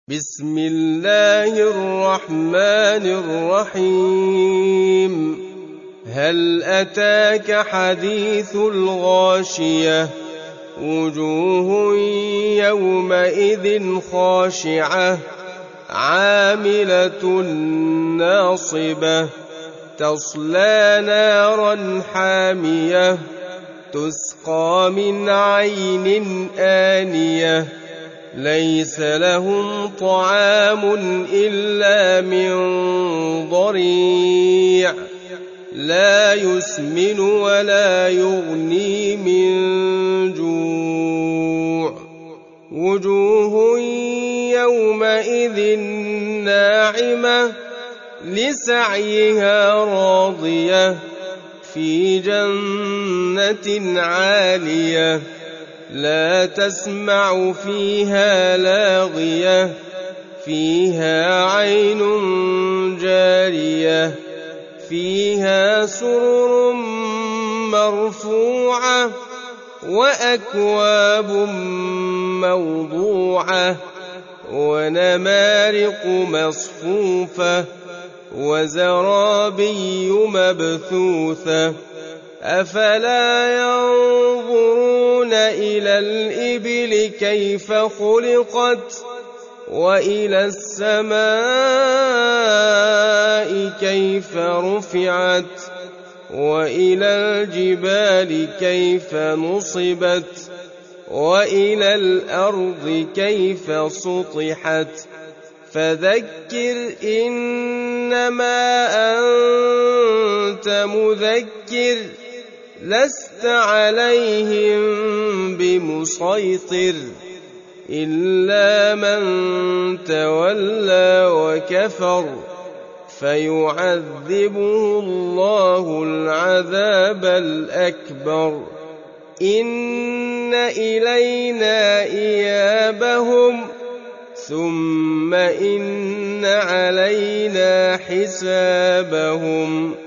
بسم الله الرحمن الرحيم هل أتاك حديث الغاشية وجوه يومئذ خاشعة عاملة ناصبة تصلى نارا حامية تسقى من عين آنية ليس لهم طعام إلا من ضريع لا يسمن ولا يغني من جوع وجوه يومئذ ناعمة لسعيها راضية في جنة عالية لا تسمع فيها لاغية فيها عين جارية فيها سرر مرفوعة وأكواب موضوعة ونمارق مصفوفة وزرابي مبثوثة أفلا ينظرون إلى الإبل كيف خلقت وإلى السماء كيف رفعت وإلى الجبال كيف نصبت وإلى الأرض كيف سطحت فذكر إنما أنت مذكر لست عليهم بمسيطر إلا من تولى وكفر فيعذبه الله العذاب الأكبر إن إلينا إيابهم ثم إن علينا حسابهم